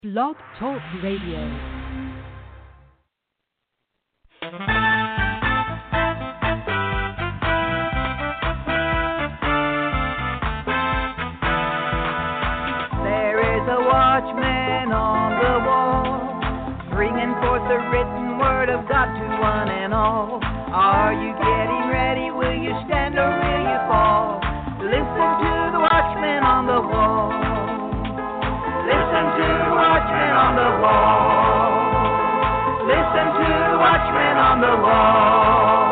Blog Talk Radio. Watchman on the wall, bringing forth the written word of God to one and all. Are you getting ready? Will you stand or will you fall? Listen to the watchman on the wall. Listen to the watchman on the wall. Listen to the watchman on the wall.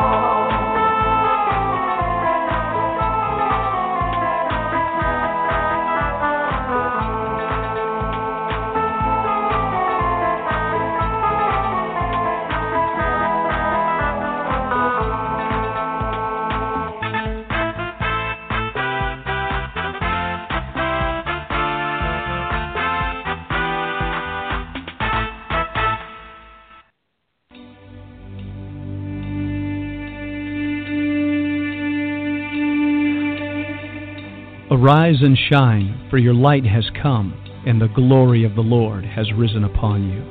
Arise and shine, for your light has come, and the glory of the Lord has risen upon you.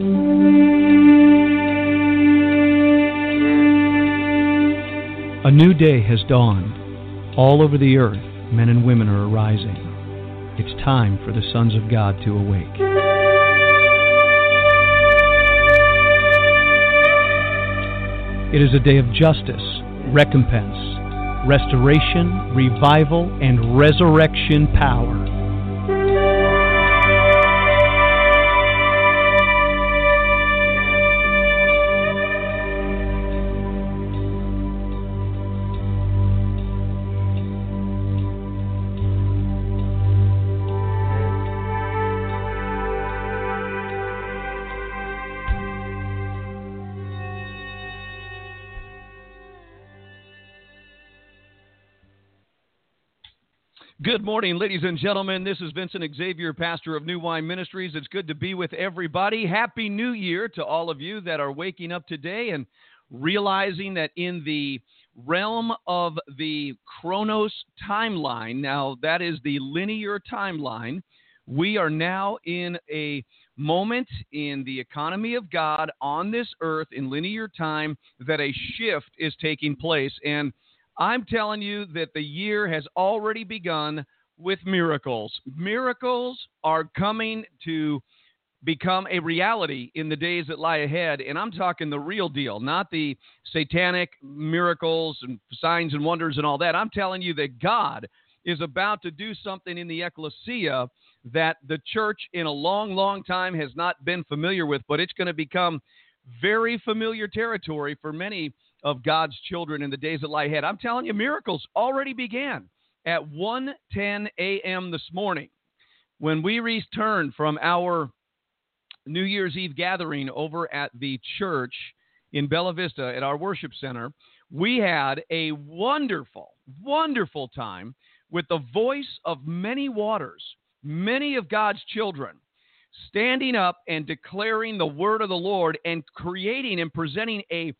A new day has dawned. All over the earth, men and women are arising. It's time for the sons of God to awake. It is a day of justice, recompense, restoration, revival, and resurrection power. Good morning, ladies and gentlemen. This is Vincent Xavier, pastor of New Wine Ministries. It's good to be with everybody. Happy New Year to all of you that are waking up today and realizing that in the realm of the Chronos timeline, now that is the linear timeline, we are now in a moment in the economy of God on this earth in linear time that a shift is taking place. And I'm telling you that the year has already begun with miracles. Miracles are coming to become a reality in the days that lie ahead, and I'm talking the real deal, not the satanic miracles and signs and wonders and all that. I'm telling you that God is about to do something in the ecclesia that the church in a long, long time has not been familiar with, but it's going to become very familiar territory for many of God's children in the days that lie ahead. I'm telling you, miracles already began at 1:10 a.m. this morning. When we returned from our New Year's Eve gathering over at the church in Bella Vista at our worship center, we had a wonderful, wonderful time with the voice of many waters, many of God's children, standing up and declaring the word of the Lord and creating and presenting a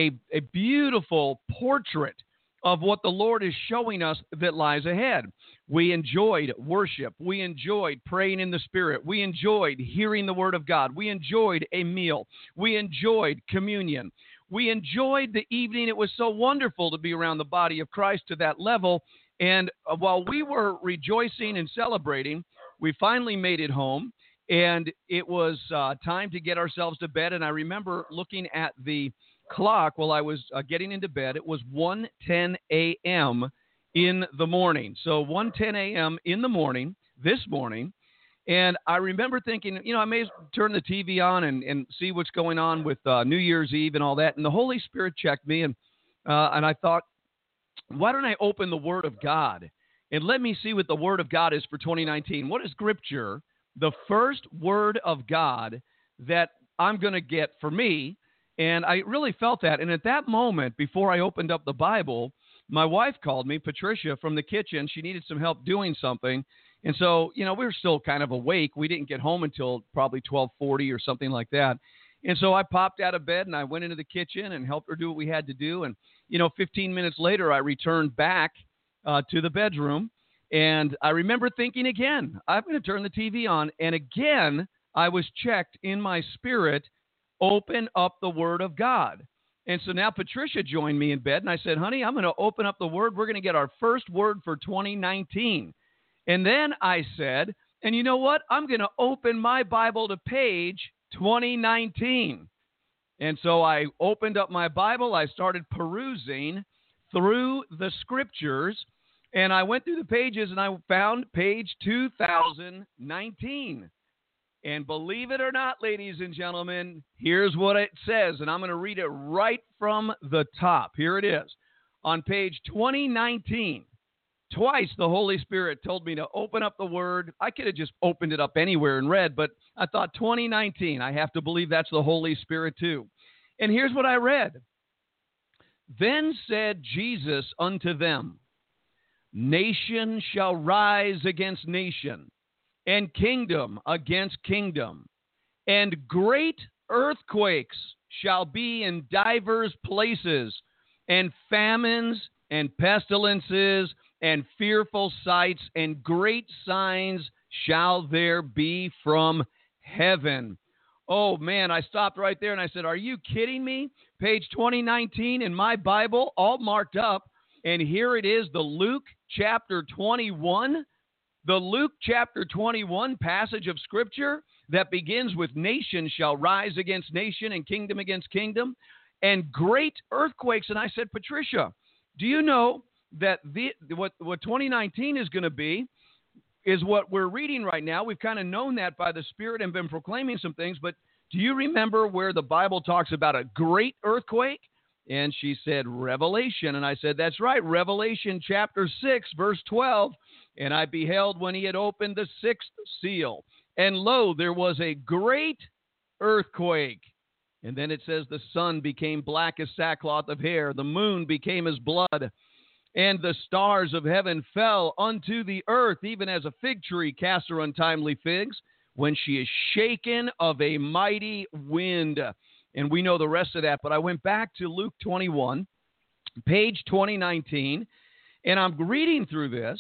beautiful portrait of what the Lord is showing us that lies ahead. We enjoyed worship. We enjoyed praying in the Spirit. We enjoyed hearing the word of God. We enjoyed a meal. We enjoyed communion. We enjoyed the evening. It was so wonderful to be around the body of Christ to that level. And while we were rejoicing and celebrating, we finally made it home. And it was time to get ourselves to bed. And I remember looking at the clock while I was getting into bed. It was 1:10 a.m. in the morning. So 1:10 a.m. in the morning, this morning. And I remember thinking, I may turn the TV on and see what's going on with New Year's Eve and all that. And the Holy Spirit checked me. And I thought, why don't I open the Word of God and let me see what the Word of God is for 2019? What is Scripture? The first word of God that I'm going to get for me. And I really felt that. And at that moment, before I opened up the Bible, my wife called me, Patricia, from the kitchen. She needed some help doing something. And so, we were still kind of awake. We didn't get home until probably 12:40 or something like that. And so I popped out of bed and I went into the kitchen and helped her do what we had to do. And, 15 minutes later, I returned back to the bedroom. And I remember thinking again, I'm going to turn the TV on. And again, I was checked in my spirit, open up the Word of God. And so now Patricia joined me in bed, and I said, honey, I'm going to open up the Word. We're going to get our first word for 2019. And then I said, and you know what? I'm going to open my Bible to page 2019. And so I opened up my Bible. I started perusing through the Scriptures, and I went through the pages, and I found page 2019. And believe it or not, ladies and gentlemen, here's what it says, and I'm going to read it right from the top. Here it is. On page 2019, twice the Holy Spirit told me to open up the Word. I could have just opened it up anywhere and read, but I thought 2019, I have to believe that's the Holy Spirit too. And here's what I read. Then said Jesus unto them, nation shall rise against nation, and kingdom against kingdom, and great earthquakes shall be in divers places, and famines and pestilences and fearful sights and great signs shall there be from heaven. Oh, man, I stopped right there and I said, are you kidding me? Page 2019 in my Bible, all marked up, and here it is, the Luke chapter 21. The Luke chapter 21 passage of Scripture that begins with nation shall rise against nation and kingdom against kingdom and great earthquakes. And I said, Patricia, do you know that what 2019 is going to be is what we're reading right now? We've kind of known that by the Spirit and been proclaiming some things, but do you remember where the Bible talks about a great earthquake? And she said, Revelation. And I said, that's right, Revelation chapter 6, verse 12. And I beheld when he had opened the sixth seal, and lo, there was a great earthquake. And then it says the sun became black as sackcloth of hair, the moon became as blood, and the stars of heaven fell unto the earth, even as a fig tree casts her untimely figs, when she is shaken of a mighty wind. And we know the rest of that, but I went back to Luke 21, page 2019, and I'm reading through this.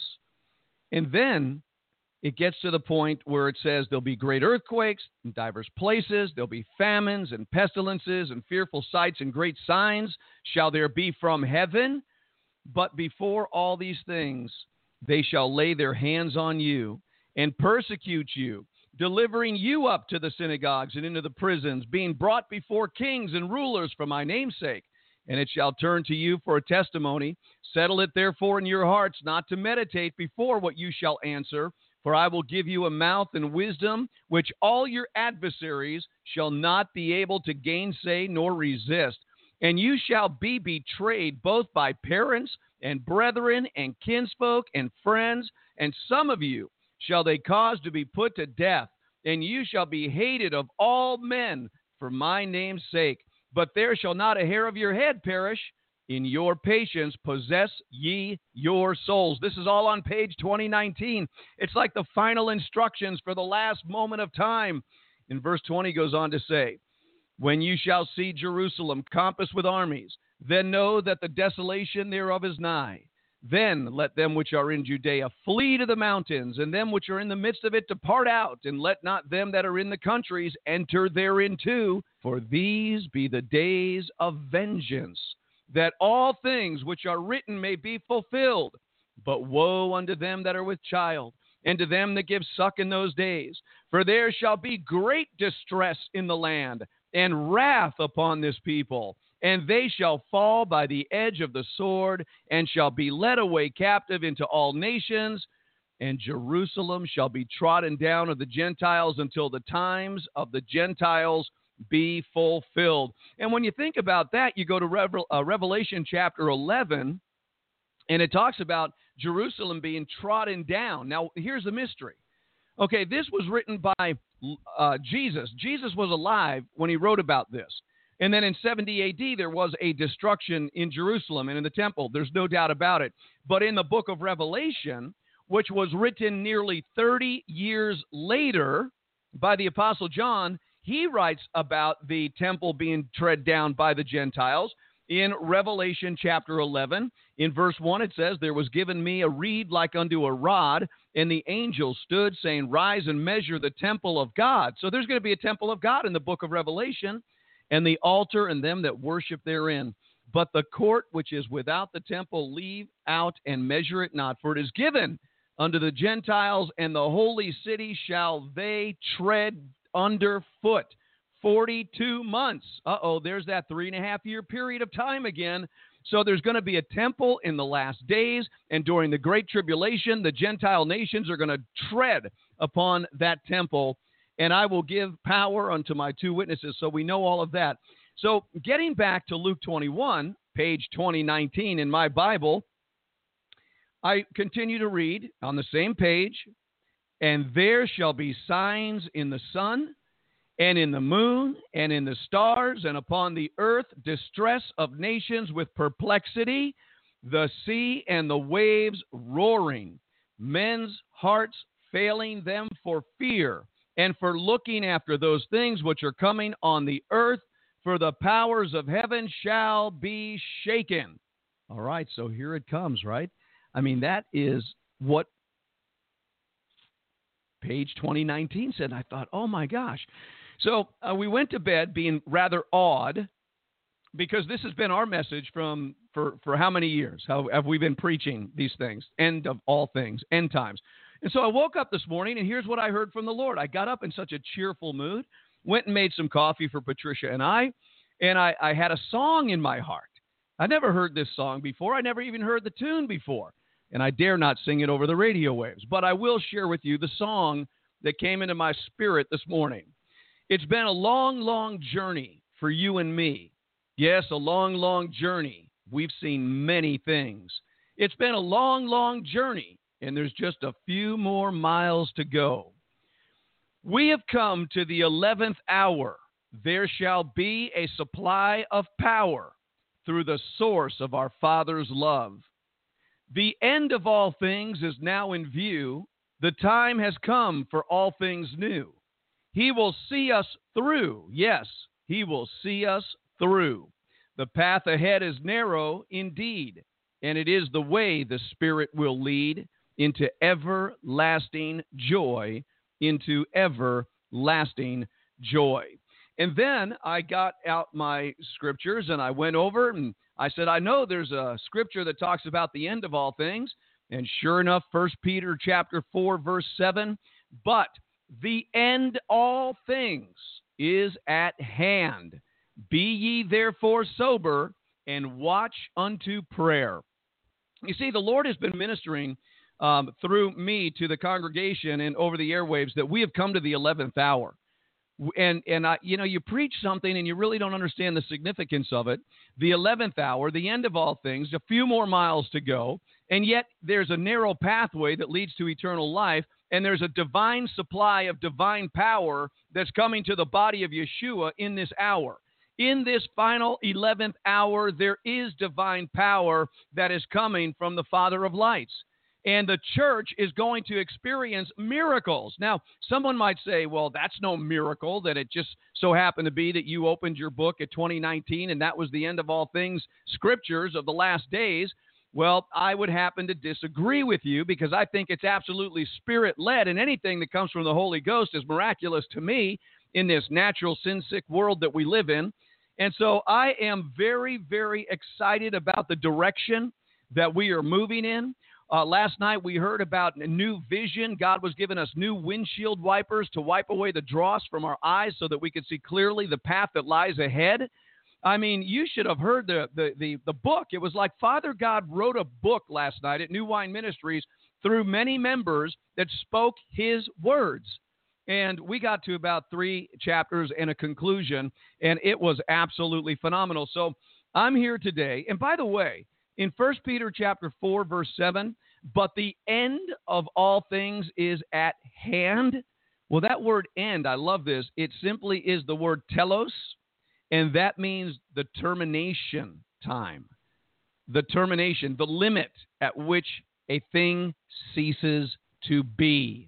And then it gets to the point where it says there'll be great earthquakes in diverse places. There'll be famines and pestilences and fearful sights and great signs shall there be from heaven. But before all these things, they shall lay their hands on you and persecute you, delivering you up to the synagogues and into the prisons, being brought before kings and rulers for my name's sake. And it shall turn to you for a testimony. Settle it therefore in your hearts not to meditate before what you shall answer. For I will give you a mouth and wisdom, which all your adversaries shall not be able to gainsay nor resist. And you shall be betrayed both by parents and brethren and kinsfolk and friends. And some of you shall they cause to be put to death. And you shall be hated of all men for my name's sake. But there shall not a hair of your head perish. In your patience possess ye your souls. This is all on page 2019. It's like the final instructions for the last moment of time. And verse 20 goes on to say, when you shall see Jerusalem compassed with armies, then know that the desolation thereof is nigh. Then let them which are in Judea flee to the mountains, and them which are in the midst of it depart out, and let not them that are in the countries enter therein too. For these be the days of vengeance, that all things which are written may be fulfilled. But woe unto them that are with child, and to them that give suck in those days. For there shall be great distress in the land, and wrath upon this people. And they shall fall by the edge of the sword, and shall be led away captive into all nations. And Jerusalem shall be trodden down of the Gentiles until the times of the Gentiles be fulfilled. And when you think about that, you go to Revelation chapter 11, and it talks about Jerusalem being trodden down. Now, here's the mystery. Okay, this was written by Jesus. Jesus was alive when he wrote about this. And then in 70 AD, there was a destruction in Jerusalem and in the temple. There's no doubt about it. But in the book of Revelation, which was written nearly 30 years later by the Apostle John, he writes about the temple being tread down by the Gentiles. in Revelation chapter 11. In verse 1, it says, "There was given me a reed like unto a rod, and the angel stood, saying, Rise and measure the temple of God." So there's going to be a temple of God in the book of Revelation, "and the altar and them that worship therein. But the court which is without the temple leave out and measure it not, for it is given unto the Gentiles, and the holy city shall they tread underfoot 42 months. There's that 3.5-year period of time again. So there's going to be a temple in the last days, and during the Great Tribulation, the Gentile nations are going to tread upon that temple, and I will give power unto my 2 witnesses. So we know all of that. So getting back to Luke 21, page 2019 in my Bible, I continue to read on the same page, "And there shall be signs in the sun, and in the moon, and in the stars, and upon the earth distress of nations with perplexity, the sea and the waves roaring, men's hearts failing them for fear, and for looking after those things which are coming on the earth, for the powers of heaven shall be shaken." All right, so here it comes, right? I mean, that is what page 2019 said. And I thought, oh my gosh. So we went to bed being rather awed, because this has been our message for how many years? How have we been preaching these things? End of all things, end times. And so I woke up this morning, and here's what I heard from the Lord. I got up in such a cheerful mood, went and made some coffee for Patricia and I had a song in my heart. I never heard this song before. I never even heard the tune before, and I dare not sing it over the radio waves. But I will share with you the song that came into my spirit this morning. It's been a long, long journey for you and me. Yes, a long, long journey. We've seen many things. It's been a long, long journey, and there's just a few more miles to go. We have come to the 11th hour. There shall be a supply of power through the source of our Father's love. The end of all things is now in view. The time has come for all things new. He will see us through. Yes, he will see us through. The path ahead is narrow indeed, and it is the way the Spirit will lead into everlasting joy, into everlasting joy. And then I got out my scriptures, and I went over, and I said, I know there's a scripture that talks about the end of all things. And sure enough, 1 Peter chapter 4, verse 7, "But the end all things is at hand. Be ye therefore sober, and watch unto prayer." You see, the Lord has been ministering through me to the congregation and over the airwaves that we have come to the 11th hour. And you preach something and you really don't understand the significance of it. The 11th hour, the end of all things, a few more miles to go, and yet there's a narrow pathway that leads to eternal life, and there's a divine supply of divine power that's coming to the body of Yeshua in this hour. In this final 11th hour, there is divine power that is coming from the Father of lights. And the church is going to experience miracles. Now, someone might say, well, that's no miracle, that it just so happened to be that you opened your book at 2019 and that was the end of all things, scriptures of the last days. Well, I would happen to disagree with you, because I think it's absolutely Spirit-led, and anything that comes from the Holy Ghost is miraculous to me in this natural sin-sick world that we live in. And so I am very, very excited about the direction that we are moving in. Last night we heard about a new vision. God was giving us new windshield wipers to wipe away the dross from our eyes so that we could see clearly the path that lies ahead. I mean, you should have heard the book. It was like Father God wrote a book last night at New Wine Ministries through many members that spoke his words. And we got to about 3 chapters and a conclusion, and it was absolutely phenomenal. So I'm here today. And by the way, in 1 Peter chapter 4, verse 7, "But the end of all things is at hand." Well, that word "end," I love this. It simply is the word telos, and that means the termination time. The termination, the limit at which a thing ceases to be.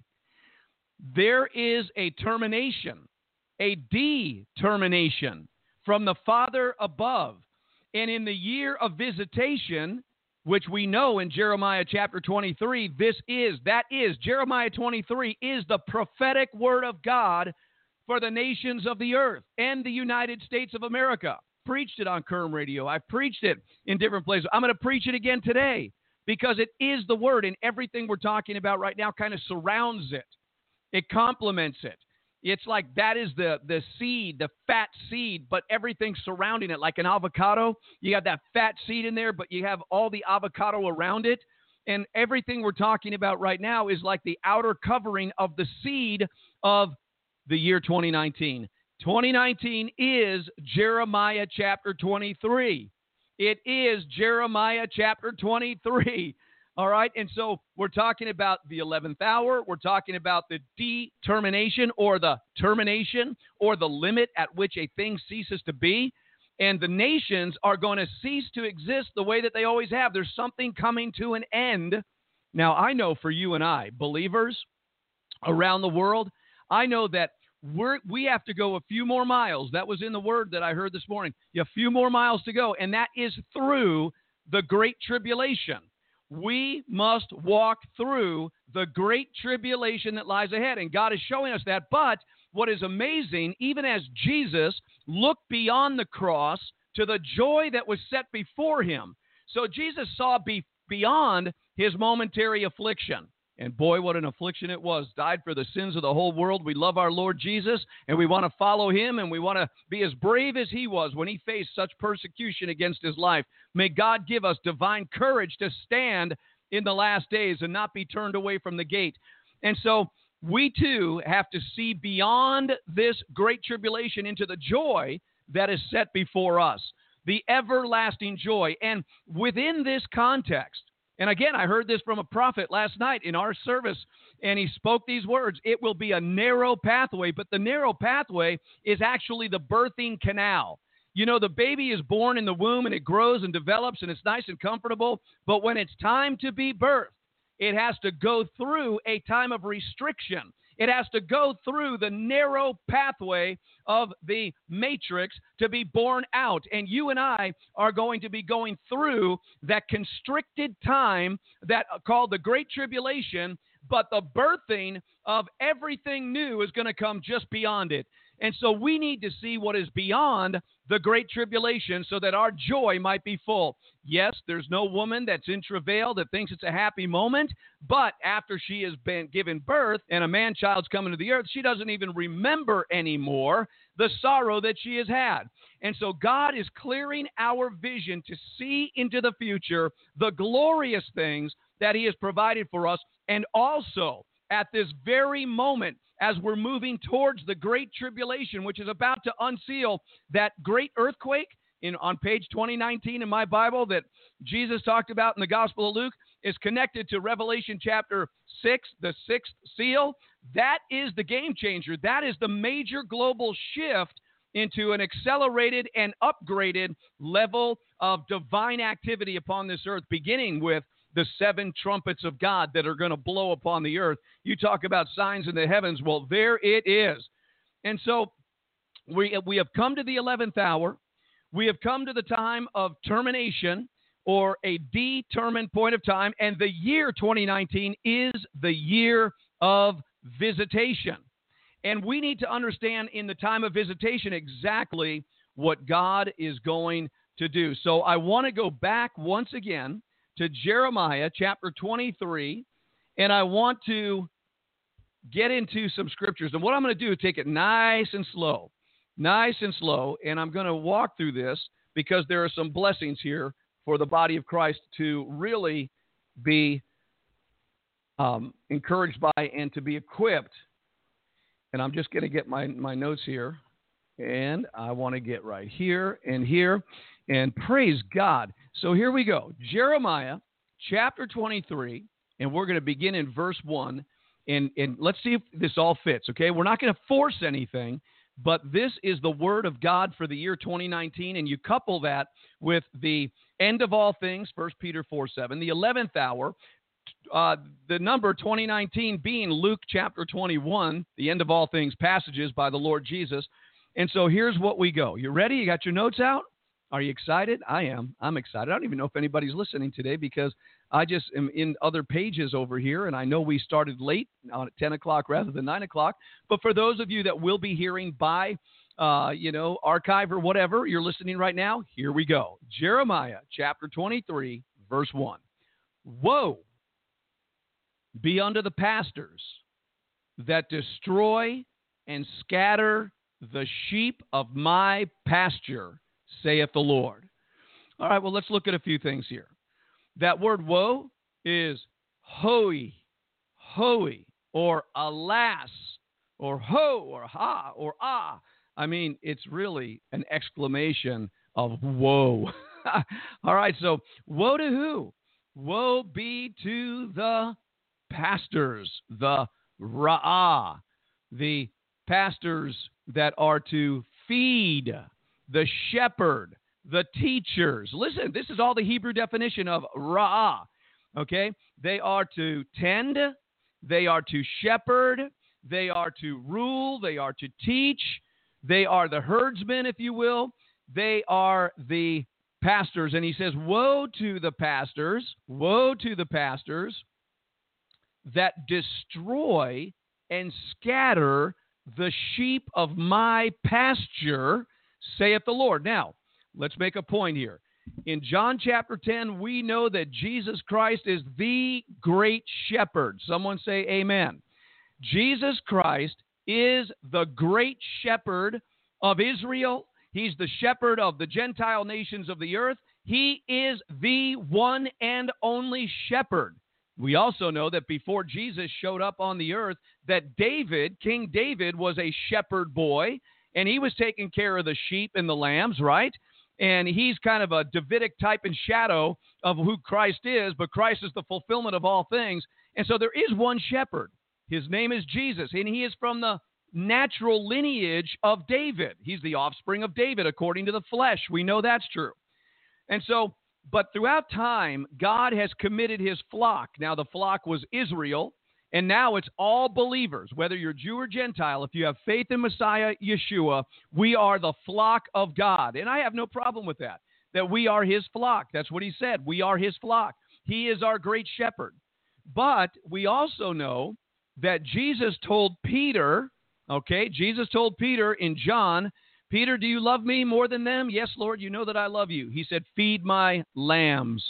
There is a termination, a determination from the Father above. And in the year of visitation, which we know in Jeremiah chapter 23, Jeremiah 23 is the prophetic word of God for the nations of the earth and the United States of America. Preached it on Kerm Radio. I've preached it in different places. I'm going to preach it again today because it is the word, and everything we're talking about right now kind of surrounds it. It complements it. It's like that is the seed, the fat seed, but everything surrounding it, like an avocado. You have that fat seed in there, but you have all the avocado around it. And everything we're talking about right now is like the outer covering of the seed of the year 2019. 2019 is Jeremiah chapter 23. It is Jeremiah chapter 23. All right, and so we're talking about the 11th hour. We're talking about the determination or the termination or the limit at which a thing ceases to be. And the nations are going to cease to exist the way that they always have. There's something coming to an end. Now, I know for you and I, believers around the world, I know that we have to go a few more miles. That was in the word that I heard this morning. A few more miles to go, and that is through the Great Tribulation. We must walk through the great tribulation that lies ahead, and God is showing us that. But what is amazing, even as Jesus looked beyond the cross to the joy that was set before him. So Jesus saw beyond his momentary affliction. And boy, what an affliction it was. Died for the sins of the whole world. We love our Lord Jesus, and we want to follow him, and we want to be as brave as he was when he faced such persecution against his life. May God give us divine courage to stand in the last days and not be turned away from the gate. And so we too have to see beyond this great tribulation into the joy that is set before us, the everlasting joy. And within this context, and again, I heard this from a prophet last night in our service, and he spoke these words. It will be a narrow pathway, but the narrow pathway is actually the birthing canal. You know, the baby is born in the womb, and it grows and develops, and it's nice and comfortable, but when it's time to be birthed, it has to go through a time of restriction. It has to go through the narrow pathway of the matrix to be born out. And you and I are going to be going through that constricted time that called the Great Tribulation, but the birthing of everything new is going to come just beyond it. And so we need to see what is beyond the Great Tribulation so that our joy might be full. Yes, there's no woman that's in travail that thinks it's a happy moment, but after she has been given birth and a man-child's coming to the earth, she doesn't even remember anymore the sorrow that she has had. And so God is clearing our vision to see into the future the glorious things that he has provided for us, and also at this very moment, as we're moving towards the Great Tribulation, which is about to unseal that great earthquake on page 2019 in my Bible that Jesus talked about in the Gospel of Luke, is connected to Revelation chapter 6, the sixth seal. That is the game changer. That is the major global shift into an accelerated and upgraded level of divine activity upon this earth, beginning with the 7 trumpets of God that are going to blow upon the earth. You talk about signs in the heavens. Well, there it is. And so we have come to the 11th hour. We have come to the time of termination, or a determined point of time. And the year 2019 is the year of visitation. And we need to understand in the time of visitation exactly what God is going to do. So I want to go back once again to Jeremiah chapter 23, and I want to get into some scriptures. And what I'm going to do is take it nice and slow, and I'm going to walk through this because there are some blessings here for the body of Christ to really be encouraged by and to be equipped. And I'm just going to get my notes here, and I want to get right here and here. And praise God. So here we go. Jeremiah chapter 23, and we're going to begin in verse 1. And let's see if this all fits, okay? We're not going to force anything, but this is the word of God for the year 2019. And you couple that with the end of all things, 1 Peter 4:7, the 11th hour, the number 2019 being Luke chapter 21, the end of all things passages by the Lord Jesus. And so here's what we go. You ready? You got your notes out? Are you excited? I am. I'm excited. I don't even know if anybody's listening today because I just am in other pages over here, and I know we started late on at 10 o'clock rather than 9 o'clock. But for those of you that will be hearing by, archive or whatever, you're listening right now, here we go. Jeremiah chapter 23, verse 1. Woe be unto the pastors that destroy and scatter the sheep of my pasture, saith the Lord. All right, well, let's look at a few things here. That word woe is hoi, or alas, or ho, or ha, or ah. I mean, it's really an exclamation of woe. All right, so woe to who? Woe be to the pastors, the ra'ah, the pastors that are to feed, the shepherd, the teachers. Listen, this is all the Hebrew definition of ra'ah, okay? They are to tend, they are to shepherd, they are to rule, they are to teach, they are the herdsmen, if you will. They are the pastors. And he says, woe to the pastors that destroy and scatter the sheep of my pasture, saith the Lord. Now, let's make a point here. In John chapter 10, we know that Jesus Christ is the great shepherd. Someone say amen. Jesus Christ is the great shepherd of Israel. He's the shepherd of the Gentile nations of the earth. He is the one and only shepherd. We also know that before Jesus showed up on the earth, that David, King David, was a shepherd boy, and he was taking care of the sheep and the lambs, right? And he's kind of a Davidic type and shadow of who Christ is, but Christ is the fulfillment of all things. And so there is one shepherd. His name is Jesus, and he is from the natural lineage of David. He's the offspring of David according to the flesh. We know that's true. And so, but throughout time, God has committed his flock. Now, the flock was Israel, and now it's all believers, whether you're Jew or Gentile. If you have faith in Messiah Yeshua, we are the flock of God. And I have no problem with that we are his flock. That's what he said. We are his flock. He is our great shepherd. But we also know that Jesus told Peter, Jesus told Peter in John, Peter, do you love me more than them? Yes, Lord, you know that I love you. He said, feed my lambs.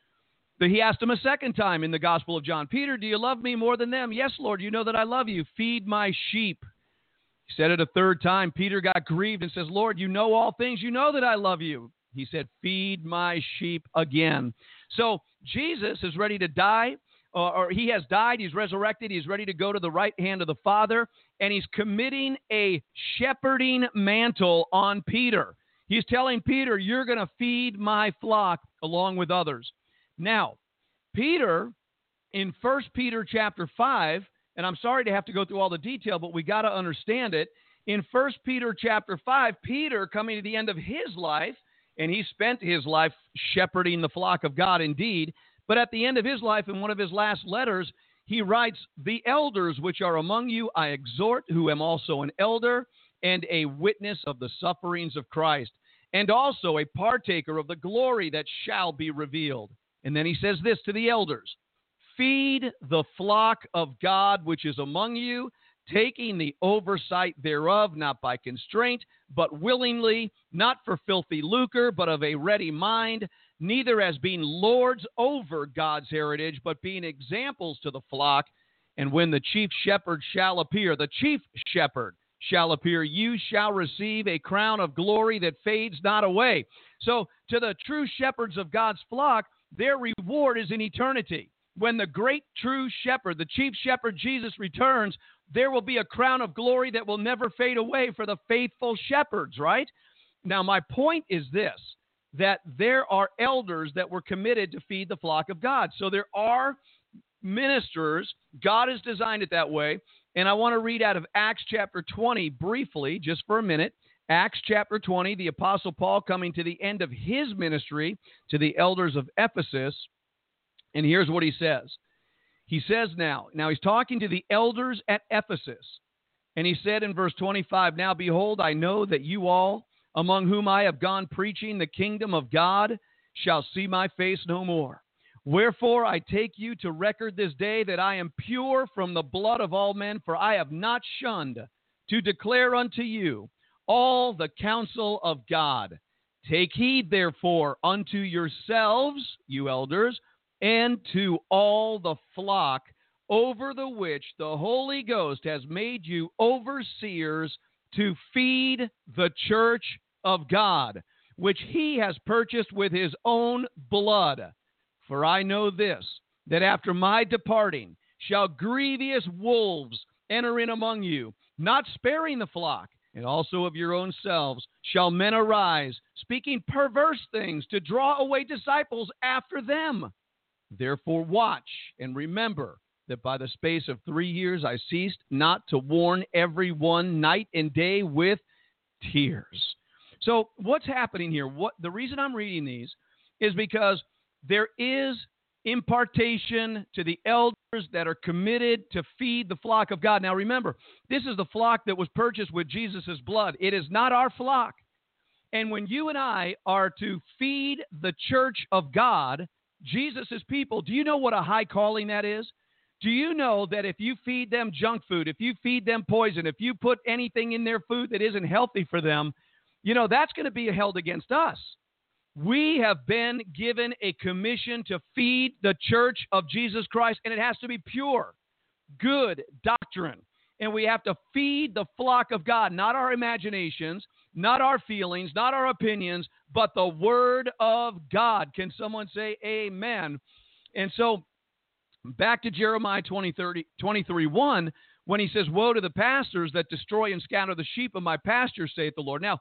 But he asked him a second time in the Gospel of John, Peter, do you love me more than them? Yes, Lord, you know that I love you. Feed my sheep. He said it a third time. Peter got grieved and says, Lord, you know all things. You know that I love you. He said, feed my sheep again. So Jesus is ready to die. Or he has died, he's resurrected, he's ready to go to the right hand of the Father, and he's committing a shepherding mantle on Peter. He's telling Peter, you're going to feed my flock along with others. Now, Peter, in 1 Peter chapter 5, and I'm sorry to have to go through all the detail, but we got to understand it. In 1 Peter chapter 5, Peter, coming to the end of his life, and he spent his life shepherding the flock of God indeed, but at the end of his life, in one of his last letters, he writes, the elders which are among you I exhort, who am also an elder and a witness of the sufferings of Christ, and also a partaker of the glory that shall be revealed. And then he says this to the elders, feed the flock of God which is among you, taking the oversight thereof, not by constraint, but willingly, not for filthy lucre, but of a ready mind, neither as being lords over God's heritage, but being examples to the flock. And when the chief shepherd shall appear, you shall receive a crown of glory that fades not away. So to the true shepherds of God's flock, their reward is in eternity. When the great true shepherd, the chief shepherd Jesus returns, there will be a crown of glory that will never fade away for the faithful shepherds, right? Now, my point is this, that there are elders that were committed to feed the flock of God. So there are ministers. God has designed it that way. And I want to read out of Acts chapter 20 briefly, just for a minute. Acts chapter 20, the Apostle Paul coming to the end of his ministry to the elders of Ephesus. And here's what he says. He says now he's talking to the elders at Ephesus. And he said in verse 25, now behold, I know that you all among whom I have gone preaching the kingdom of God, shall see my face no more. Wherefore I take you to record this day that I am pure from the blood of all men, for I have not shunned to declare unto you all the counsel of God. Take heed, therefore, unto yourselves, you elders, and to all the flock over the which the Holy Ghost has made you overseers to feed the church of God, which he has purchased with his own blood. For I know this, that after my departing shall grievous wolves enter in among you, not sparing the flock, and also of your own selves shall men arise, speaking perverse things to draw away disciples after them. Therefore watch and remember that by the space of 3 years I ceased not to warn every one night and day with tears. So what's happening here? The reason I'm reading these is because there is impartation to the elders that are committed to feed the flock of God. Now remember, this is the flock that was purchased with Jesus' blood. It is not our flock. And when you and I are to feed the church of God, Jesus' people, do you know what a high calling that is? Do you know that if you feed them junk food, if you feed them poison, if you put anything in their food that isn't healthy for them, you know, that's going to be held against us. We have been given a commission to feed the church of Jesus Christ, and it has to be pure, good doctrine. And we have to feed the flock of God, not our imaginations, not our feelings, not our opinions, but the Word of God. Can someone say amen? And so back to Jeremiah 23:1, when he says, woe to the pastors that destroy and scatter the sheep of my pasture, saith the Lord. Now,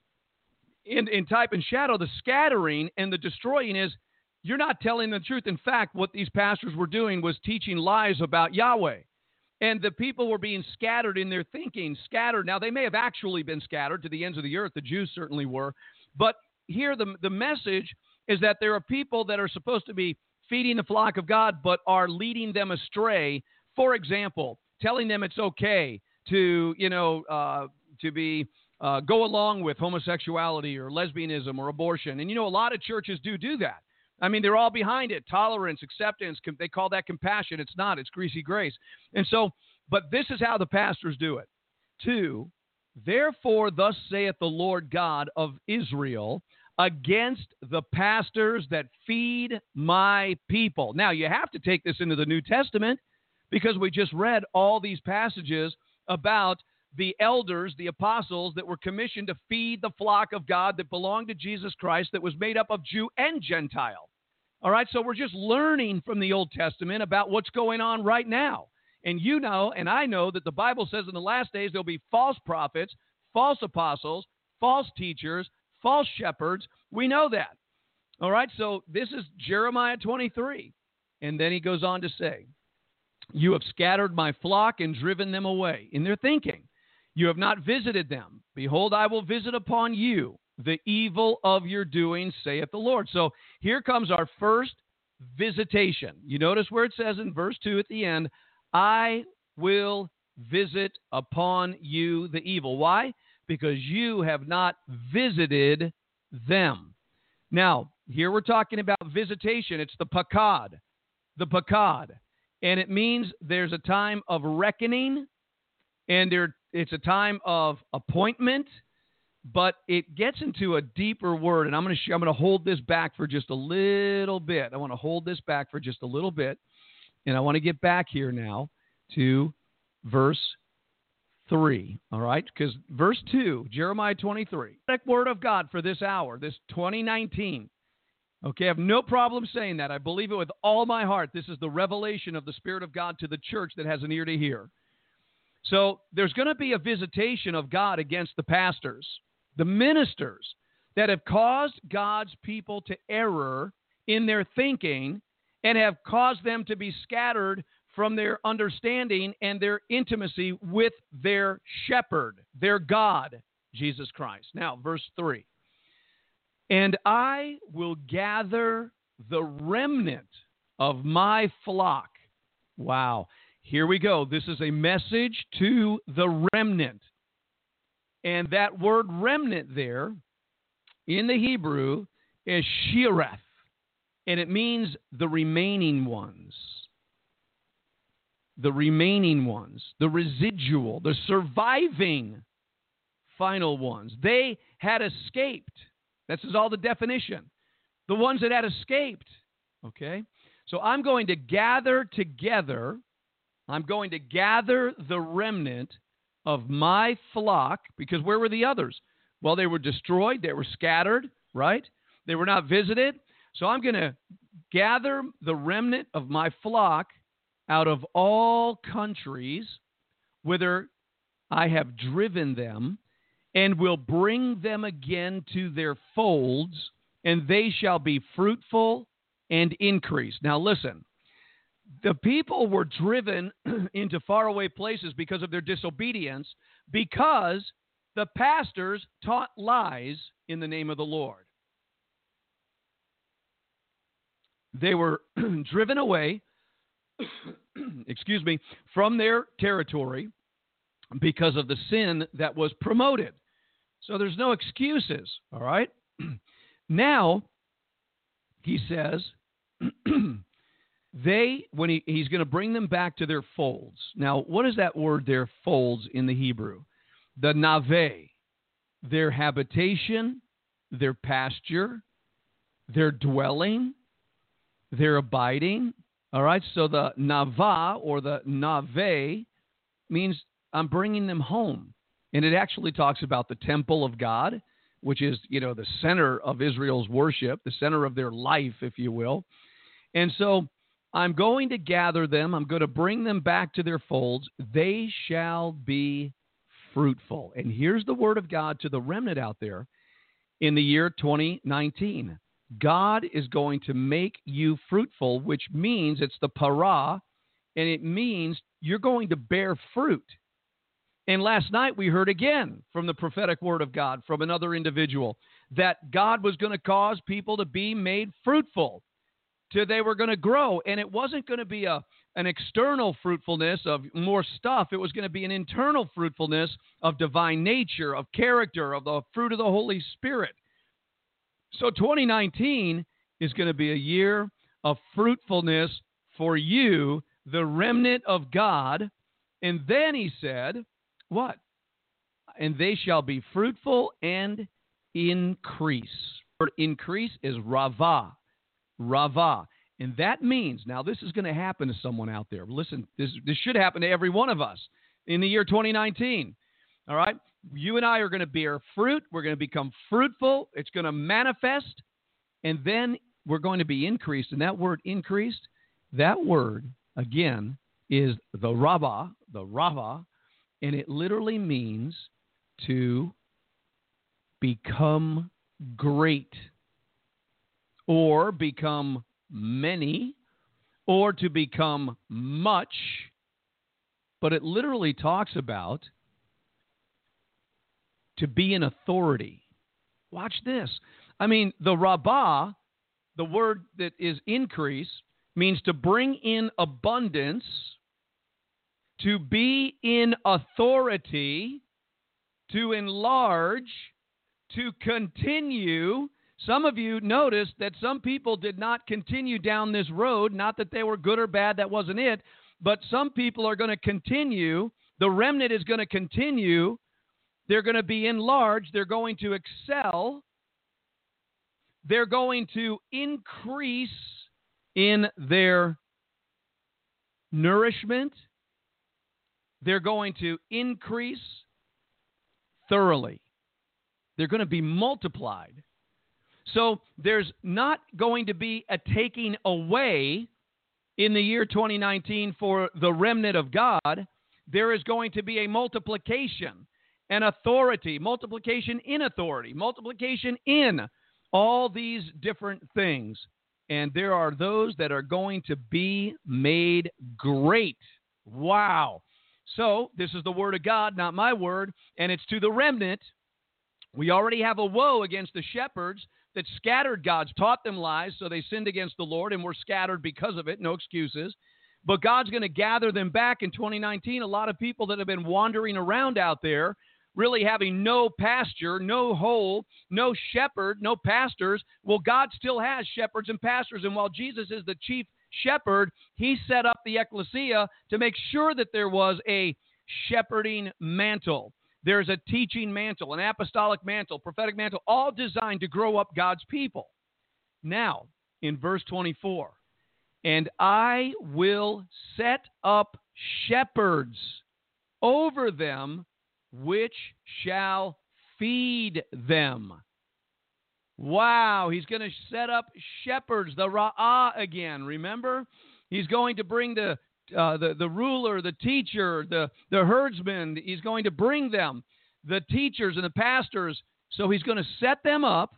in type and shadow, the scattering and the destroying is you're not telling the truth. In fact, what these pastors were doing was teaching lies about Yahweh. And the people were being scattered in their thinking, scattered. Now, they may have actually been scattered to the ends of the earth. The Jews certainly were. But here the message is that there are people that are supposed to be feeding the flock of God, but are leading them astray. For example, telling them it's okay to, go along with homosexuality or lesbianism or abortion. And, a lot of churches do that. I mean, they're all behind it. Tolerance, acceptance, they call that compassion. It's not. It's greasy grace. And so, but this is how the pastors do it. 2, therefore, thus saith the Lord God of Israel against the pastors that feed my people. Now, you have to take this into the New Testament because we just read all these passages about the elders, the apostles that were commissioned to feed the flock of God that belonged to Jesus Christ, that was made up of Jew and Gentile. All right, so we're just learning from the Old Testament about what's going on right now. And you know, and I know that the Bible says in the last days there'll be false prophets, false apostles, false teachers, false shepherds. We know that. All right, so this is Jeremiah 23. And then he goes on to say, you have scattered my flock and driven them away in their thinking. You have not visited them. Behold, I will visit upon you the evil of your doing, saith the Lord. So here comes our first visitation. You notice where it says in verse 2 at the end, I will visit upon you the evil. Why? Because you have not visited them. Now, here we're talking about visitation. It's the pakad. The pakad. And it means there's a time of reckoning, and it's a time of appointment, but it gets into a deeper word. And I'm going to hold this back for just a little bit. I want to hold this back for just a little bit. And I want to get back here now to verse 3. All right? Because verse 2, Jeremiah 23, word of God for this hour, this 2019. Okay, I have no problem saying that. I believe it with all my heart. This is the revelation of the Spirit of God to the church that has an ear to hear. So there's going to be a visitation of God against the pastors, the ministers that have caused God's people to error in their thinking and have caused them to be scattered from their understanding and their intimacy with their shepherd, their God, Jesus Christ. Now, verse 3. And I will gather the remnant of my flock. Wow. Here we go. This is a message to the remnant. And that word remnant there in the Hebrew is Shireth, and it means the remaining ones. The remaining ones, the residual, the surviving final ones. They had escaped. This is all the definition. The ones that had escaped. Okay? So I'm going to gather together, I'm going to gather the remnant of my flock, because where were the others? Well, they were destroyed, they were scattered, right? They were not visited. So I'm going to gather the remnant of my flock out of all countries, whither I have driven them, and will bring them again to their folds, and they shall be fruitful and increase. Now listen, the people were driven into faraway places because of their disobedience, because the pastors taught lies in the name of the Lord. They were driven away, from their territory because of the sin that was promoted. So there's no excuses, all right? Now, he says, he's going to bring them back to their folds. Now, what is that word there, folds, in the Hebrew? The nave, their habitation, their pasture, their dwelling, their abiding. All right, so the nava or the nave means I'm bringing them home. And it actually talks about the temple of God, which is, the center of Israel's worship, the center of their life, if you will. And so I'm going to gather them. I'm going to bring them back to their folds. They shall be fruitful. And here's the word of God to the remnant out there in the year 2019. God is going to make you fruitful, which means it's the para, and it means you're going to bear fruit. And last night we heard again from the prophetic word of God from another individual that God was going to cause people to be made fruitful, till they were going to grow. And it wasn't going to be an external fruitfulness of more stuff. It was going to be an internal fruitfulness of divine nature, of character, of the fruit of the Holy Spirit. So 2019 is going to be a year of fruitfulness for you, the remnant of God. And then he said, what? And they shall be fruitful and increase. The word increase is rava. Rava. And that means, now this is going to happen to someone out there. Listen, this should happen to every one of us in the year 2019. All right? You and I are going to bear fruit. We're going to become fruitful. It's going to manifest. And then we're going to be increased. And that word increased, that word, again, is the rava, and it literally means to become great, or become many, or to become much. But it literally talks about to be an authority. Watch this. I mean, the rabbah, the word that is increase, means to bring in abundance, to be in authority, to enlarge, to continue. Some of you noticed that some people did not continue down this road, not that they were good or bad, that wasn't it, but some people are going to continue. The remnant is going to continue. They're going to be enlarged. They're going to excel. They're going to increase in their nourishment. They're going to increase thoroughly. They're going to be multiplied. So there's not going to be a taking away in the year 2019 for the remnant of God. There is going to be a multiplication and authority, multiplication in all these different things. And there are those that are going to be made great. Wow. So this is the word of God, not my word, and it's to the remnant. We already have a woe against the shepherds that scattered God's, taught them lies, so they sinned against the Lord and were scattered because of it. No excuses. But God's going to gather them back in 2019. A lot of people that have been wandering around out there, really having no pasture, no hole, no shepherd, no pastors. Well, God still has shepherds and pastors. And while Jesus is the chief shepherd, he set up the ecclesia to make sure that there was a shepherding mantle. There's a teaching mantle, an apostolic mantle, prophetic mantle, all designed to grow up God's people. Now, in verse 24, and I will set up shepherds over them, which shall feed them. Wow, he's going to set up shepherds, the Ra'ah again, remember? He's going to bring the ruler, the teacher, the herdsman. He's going to bring them, the teachers and the pastors. So he's going to set them up,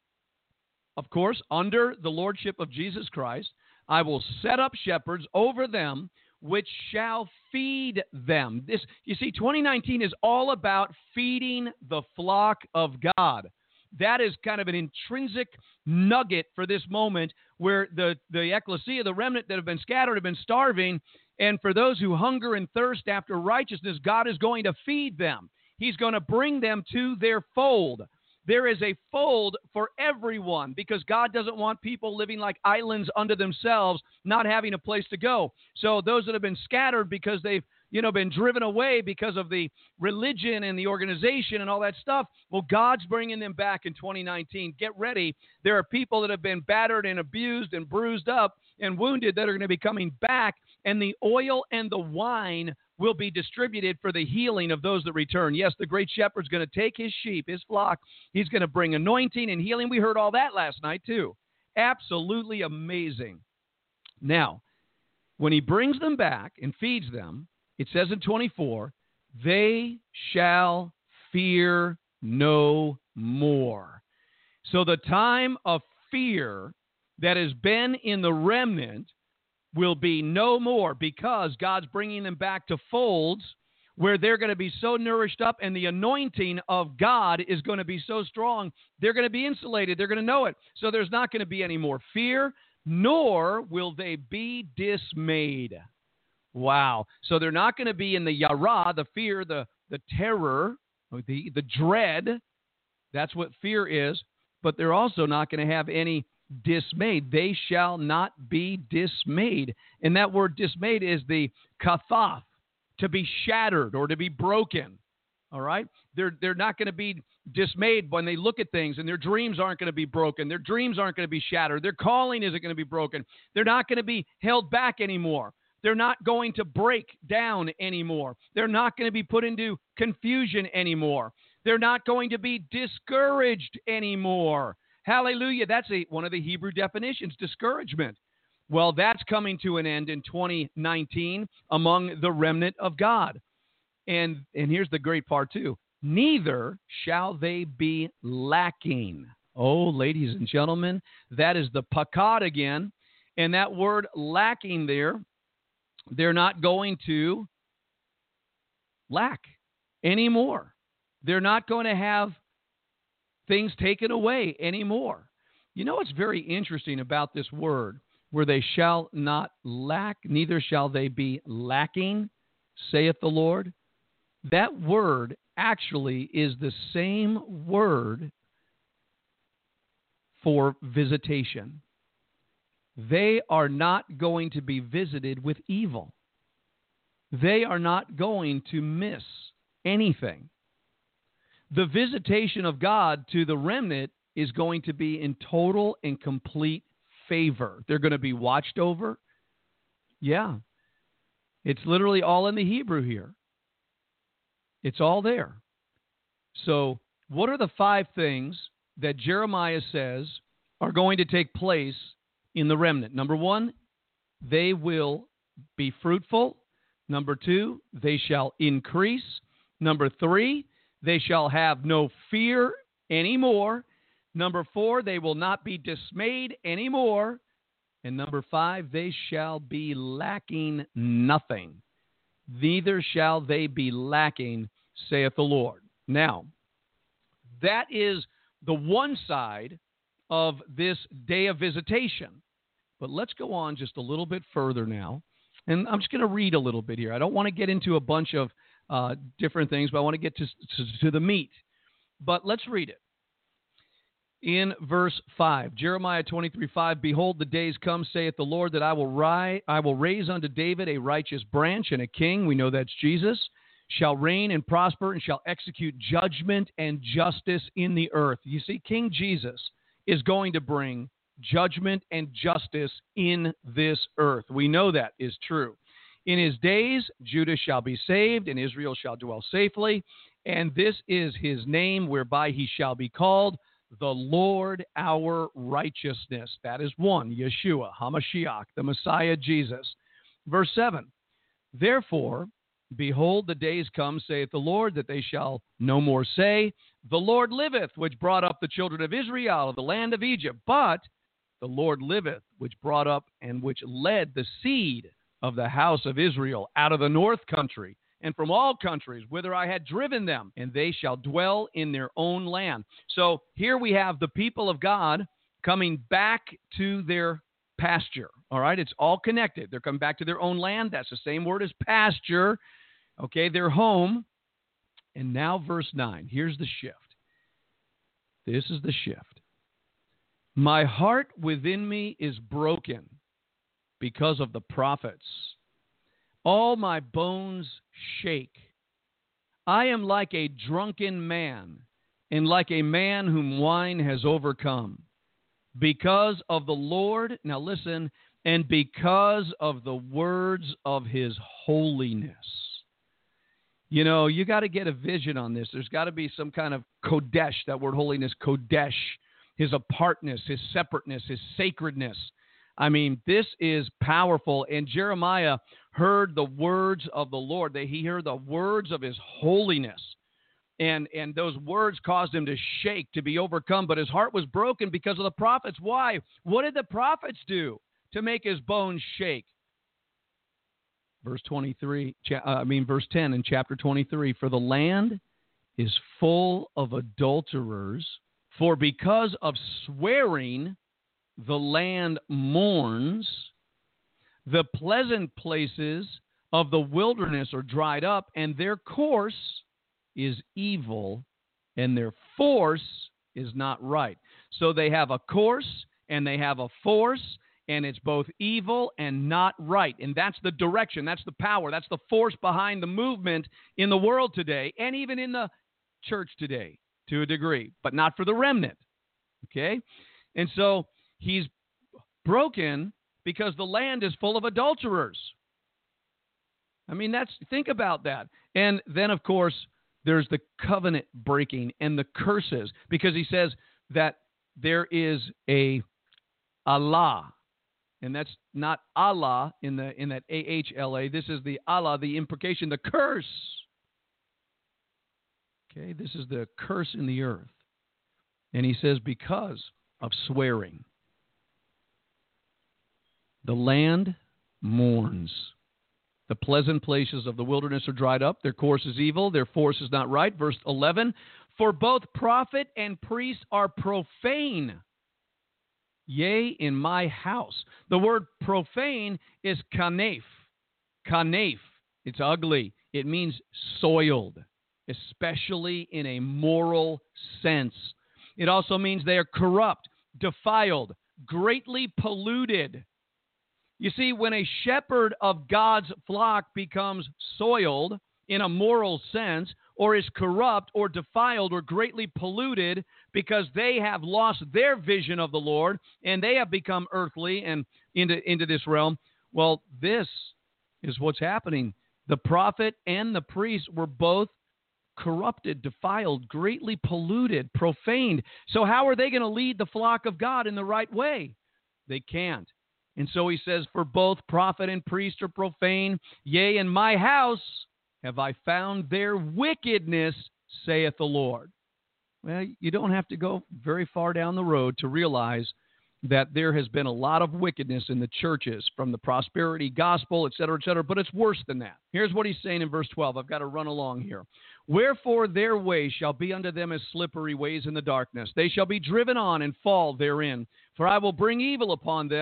of course, under the lordship of Jesus Christ. I will set up shepherds over them, which shall feed them. This, you see, 2019 is all about feeding the flock of God. That is kind of an intrinsic nugget for this moment, where the ecclesia, the remnant that have been scattered, have been starving. And for those who hunger and thirst after righteousness, God is going to feed them. He's going to bring them to their fold. There is a fold for everyone, because God doesn't want people living like islands unto themselves, not having a place to go. So those that have been scattered because they've been driven away because of the religion and the organization and all that stuff, well, God's bringing them back in 2019. Get ready. There are people that have been battered and abused and bruised up and wounded that are going to be coming back, and the oil and the wine will be distributed for the healing of those that return. Yes, the great shepherd's going to take his sheep, his flock. He's going to bring anointing and healing. We heard all that last night too. Absolutely amazing. Now, when he brings them back and feeds them, it says in 24, they shall fear no more. So the time of fear that has been in the remnant will be no more, because God's bringing them back to folds where they're going to be so nourished up, and the anointing of God is going to be so strong, they're going to be insulated. They're going to know it. So there's not going to be any more fear, nor will they be dismayed. Wow. So they're not going to be in the yara, the fear, the terror, the dread. That's what fear is. But they're also not going to have any dismayed. They shall not be dismayed. And that word dismayed is the kathaf, to be shattered or to be broken. All right? They're not going to be dismayed when they look at things, and their dreams aren't going to be broken. Their dreams aren't going to be shattered. Their calling isn't going to be broken. They're not going to be held back anymore. They're not going to break down anymore. They're not going to be put into confusion anymore. They're not going to be discouraged anymore. Hallelujah. That's one of the Hebrew definitions, discouragement. Well, that's coming to an end in 2019 among the remnant of God. And here's the great part too. Neither shall they be lacking. Oh, ladies and gentlemen, that is the pakad again. And that word lacking there, they're not going to lack anymore. They're not going to have things taken away anymore. You know what's very interesting about this word, where they shall not lack, neither shall they be lacking, saith the Lord? That word actually is the same word for visitation. They are not going to be visited with evil. They are not going to miss anything. The visitation of God to the remnant is going to be in total and complete favor. They're going to be watched over. Yeah. It's literally all in the Hebrew here. It's all there. So, what are the 5 things that Jeremiah says are going to take place in the remnant? Number 1, they will be fruitful. Number 2, they shall increase. Number 3, they shall have no fear anymore. Number 4, they will not be dismayed anymore. And number 5, they shall be lacking nothing. Neither shall they be lacking, saith the Lord. Now, that is the one side of this day of visitation. But let's go on just a little bit further now. And I'm just going to read a little bit here. I don't want to get into a bunch of different things, but I want to get to the meat. But let's read it. In verse 5, Jeremiah 23:5, behold, the days come, saith the Lord, that I will raise unto David a righteous branch, and a king, we know that's Jesus, shall reign and prosper, and shall execute judgment and justice in the earth. You see, King Jesus is going to bring judgment and justice in this earth. We know that is true. In his days, Judah shall be saved, and Israel shall dwell safely, and this is his name whereby he shall be called, the Lord our righteousness. That is one, Yeshua, HaMashiach, the Messiah, Jesus. Verse 7, therefore, behold, the days come, saith the Lord, that they shall no more say, the Lord liveth, which brought up the children of Israel out of the land of Egypt. But the Lord liveth, which brought up and which led the seed of the house of Israel out of the north country, and from all countries whither I had driven them, and they shall dwell in their own land. So here we have the people of God coming back to their pasture. All right, it's all connected. They're coming back to their own land. That's the same word as pasture. Okay, their home. And now verse 9. Here's the shift. This is the shift. My heart within me is broken because of the prophets. All my bones shake. I am like a drunken man, and like a man whom wine has overcome. Because of the Lord, now listen, and because of the words of his holiness. You know, you got to get a vision on this. There's got to be some kind of Kodesh, that word holiness, Kodesh, his apartness, his separateness, his sacredness. I mean, this is powerful. And Jeremiah heard the words of the Lord. He heard the words of his holiness. And those words caused him to shake, to be overcome. But his heart was broken because of the prophets. Why? What did the prophets do to make his bones shake? Verse 10 in chapter 23. For the land is full of adulterers, for because of swearing the land mourns. The pleasant places of the wilderness are dried up, and their course is evil, and their force is not right. So they have a course, and they have a force, and it's both evil and not right. And that's the direction, that's the power, that's the force behind the movement in the world today, and even in the church today, to a degree, but not for the remnant. Okay? And so he's broken because the land is full of adulterers. I mean, think about that. And then, of course, there's the covenant breaking and the curses, because he says that there is a Allah, and that's not Allah in that AHLA. This is the Allah, the imprecation, the curse. Okay, this is the curse in the earth. And he says, because of swearing, the land mourns. The pleasant places of the wilderness are dried up. Their course is evil. Their force is not right. Verse 11, for both prophet and priest are profane, yea, in my house. The word profane is kanef. Kanef. It's ugly. It means soiled, especially in a moral sense. It also means they are corrupt, defiled, greatly polluted. You see, when a shepherd of God's flock becomes soiled in a moral sense, or is corrupt or defiled or greatly polluted because they have lost their vision of the Lord and they have become earthly and into this realm, well, this is what's happening. The prophet and the priest were both corrupted, defiled, greatly polluted, profaned. So how are they going to lead the flock of God in the right way? They can't. And so he says, for both prophet and priest are profane. Yea, in my house have I found their wickedness, saith the Lord. Well, you don't have to go very far down the road to realize that there has been a lot of wickedness in the churches from the prosperity gospel, et cetera, but it's worse than that. Here's what he's saying in verse 12. I've got to run along here. Wherefore their way shall be unto them as slippery ways in the darkness. They shall be driven on and fall therein. For I will bring evil upon them,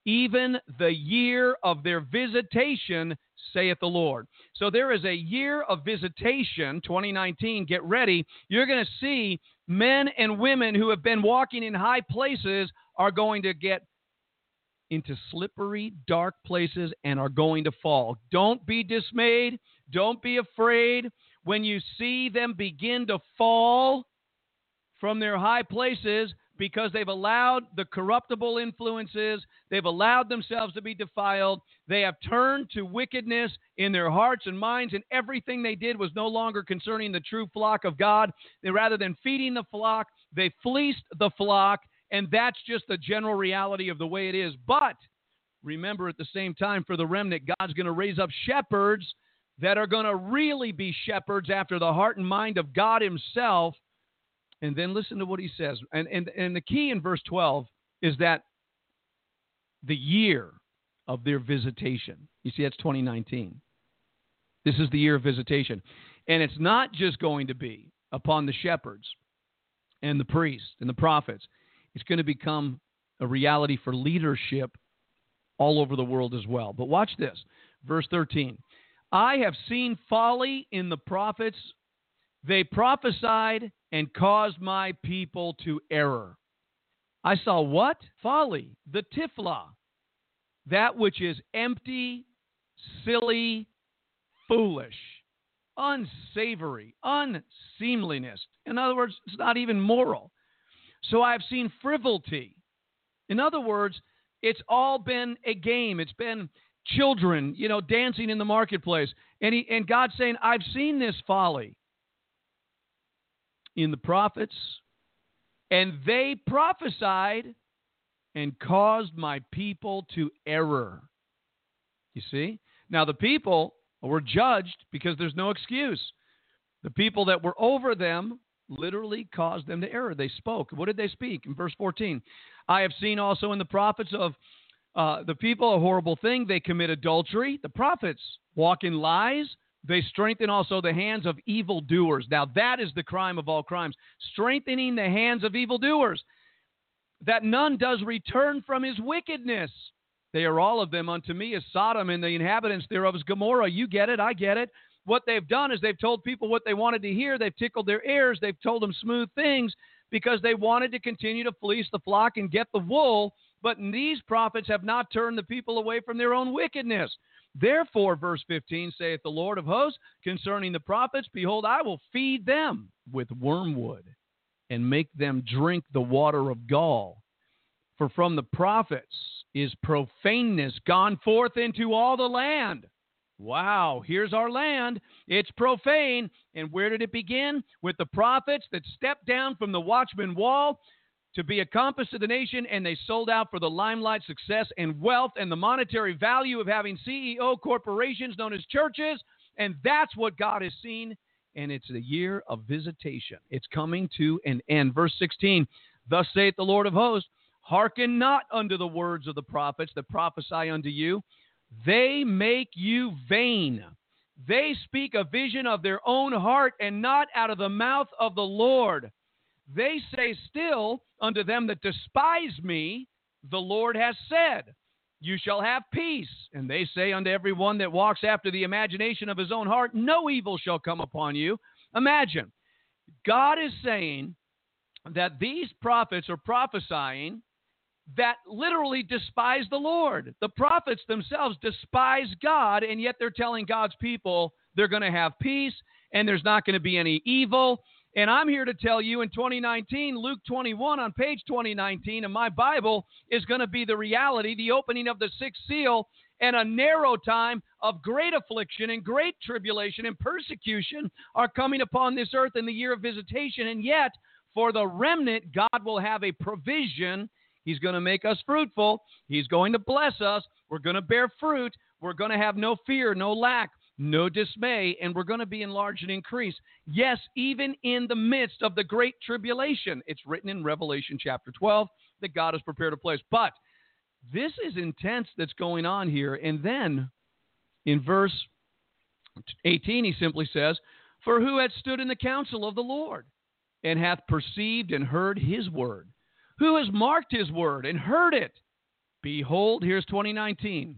even the year of their visitation, saith the Lord. So there is a year of visitation, 2019. Get ready. You're going to see men and women who have been walking in high places are going to get into slippery, dark places and are going to fall. Don't be dismayed. Don't be afraid. When you see them begin to fall from their high places because they've allowed the corruptible influences, they've allowed themselves to be defiled, they have turned to wickedness in their hearts and minds, and everything they did was no longer concerning the true flock of God. Rather than feeding the flock, they fleeced the flock, and that's just the general reality of the way it is. But remember, at the same time, for the remnant, God's going to raise up shepherds that are going to really be shepherds after the heart and mind of God himself. And then listen to what he says. And the key in verse 12 is that the year of their visitation. You see, that's 2019. This is the year of visitation. And it's not just going to be upon the shepherds and the priests and the prophets. It's going to become a reality for leadership all over the world as well. But watch this. Verse 13. I have seen folly in the prophets. They prophesied and caused my people to error. I saw what? Folly, the tifla, that which is empty, silly, foolish, unsavory, unseemliness. In other words, it's not even moral. So I've seen frivolity. In other words, it's all been a game. It's been children, dancing in the marketplace. And God's saying, I've seen this folly in the prophets, and they prophesied and caused my people to error. You see? Now, the people were judged because there's no excuse. The people that were over them literally caused them to error. They spoke. What did they speak? In verse 14, I have seen also in the prophets of the people a horrible thing. They commit adultery. The prophets walk in lies. They strengthen also the hands of evildoers. Now, that is the crime of all crimes, strengthening the hands of evildoers, that none does return from his wickedness. They are all of them unto me as Sodom, and the inhabitants thereof as Gomorrah. You get it, I get it. What they've done is they've told people what they wanted to hear. They've tickled their ears. They've told them smooth things because they wanted to continue to fleece the flock and get the wool. But these prophets have not turned the people away from their own wickedness. Therefore, verse 15, saith the Lord of hosts, concerning the prophets, behold, I will feed them with wormwood and make them drink the water of gall. For from the prophets is profaneness gone forth into all the land. Wow, here's our land. It's profane. And where did it begin? With the prophets that stepped down from the watchman wall to be a compass to the nation, and they sold out for the limelight, success, and wealth, and the monetary value of having CEO corporations known as churches, and that's what God has seen, and it's the year of visitation. It's coming to an end. Verse 16, thus saith the Lord of hosts, hearken not unto the words of the prophets that prophesy unto you. They make you vain. They speak a vision of their own heart, and not out of the mouth of the Lord. They say still unto them that despise me, the Lord has said, you shall have peace. And they say unto every one that walks after the imagination of his own heart, no evil shall come upon you. Imagine, God is saying that these prophets are prophesying that literally despise the Lord. The prophets themselves despise God, and yet they're telling God's people they're going to have peace and there's not going to be any evil. And I'm here to tell you in 2019, Luke 21 on page 2019 in my Bible is going to be the reality, the opening of the sixth seal, and a narrow time of great affliction and great tribulation and persecution are coming upon this earth in the year of visitation. And yet, for the remnant, God will have a provision. He's going to make us fruitful. He's going to bless us. We're going to bear fruit. We're going to have no fear, no lack, no dismay, and we're going to be enlarged and increased. Yes, even in the midst of the great tribulation. It's written in Revelation chapter 12 that God has prepared a place. But this is intense that's going on here. And then in verse 18, he simply says, for who hath stood in the counsel of the Lord, and hath perceived and heard his word? Who has marked his word and heard it? Behold, here's 2019.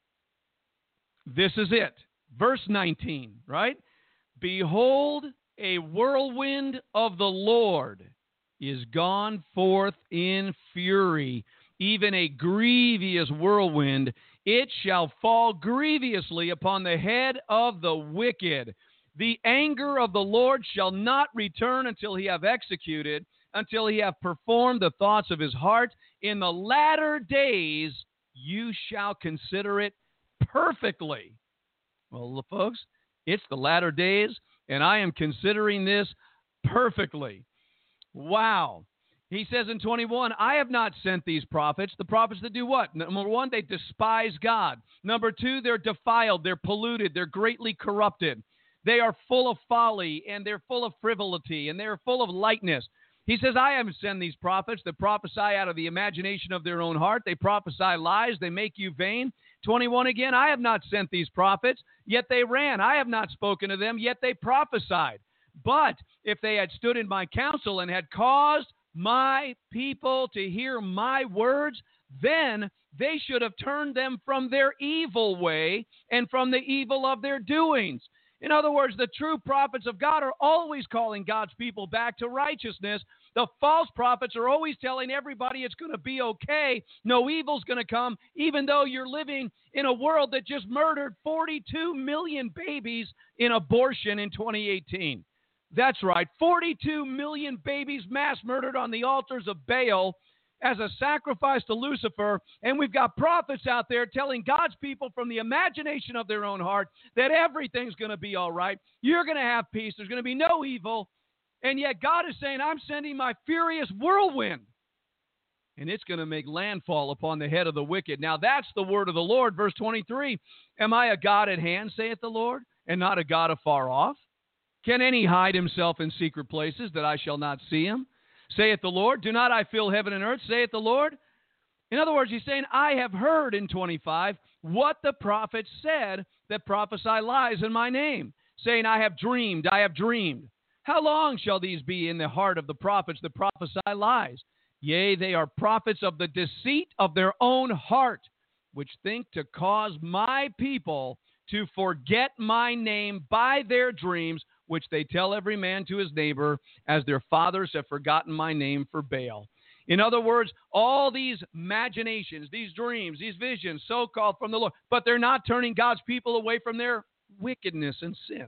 This is it. Verse 19, right? Behold, a whirlwind of the Lord is gone forth in fury, even a grievous whirlwind. It shall fall grievously upon the head of the wicked. The anger of the Lord shall not return until he have executed, until he have performed the thoughts of his heart. In the latter days you shall consider it perfectly. Well, folks, it's the latter days, and I am considering this perfectly. Wow. He says in 21, I have not sent these prophets. The prophets that do what? Number one, they despise God. Number two, they're defiled, they're polluted, they're greatly corrupted. They are full of folly, and they're full of frivolity, and they're full of lightness. He says, I haven't sent these prophets that prophesy out of the imagination of their own heart. They prophesy lies. They make you vain. 21 again, I have not sent these prophets, yet they ran. I have not spoken to them, yet they prophesied. But if they had stood in my counsel and had caused my people to hear my words, then they should have turned them from their evil way and from the evil of their doings. In other words, the true prophets of God are always calling God's people back to righteousness. The false prophets are always telling everybody it's going to be okay. No evil's going to come, even though you're living in a world that just murdered 42 million babies in abortion in 2018. That's right, 42 million babies mass murdered on the altars of Baal as a sacrifice to Lucifer, and we've got prophets out there telling God's people from the imagination of their own heart that everything's going to be all right. You're going to have peace. There's going to be no evil. And yet God is saying, I'm sending my furious whirlwind, and it's going to make landfall upon the head of the wicked. Now that's the word of the Lord. Verse 23, am I a God at hand, saith the Lord, and not a God afar off? Can any hide himself in secret places that I shall not see him? Saith the Lord, do not I fill heaven and earth, saith the Lord? In other words, he's saying, I have heard in 25 what the prophets said that prophesy lies in my name, saying, I have dreamed, I have dreamed. How long shall these be in the heart of the prophets that prophesy lies? Yea, they are prophets of the deceit of their own heart, which think to cause my people to forget my name by their dreams, which they tell every man to his neighbor, as their fathers have forgotten my name for Baal. In other words, all these imaginations, these dreams, these visions, so-called from the Lord, but they're not turning God's people away from their wickedness and sin.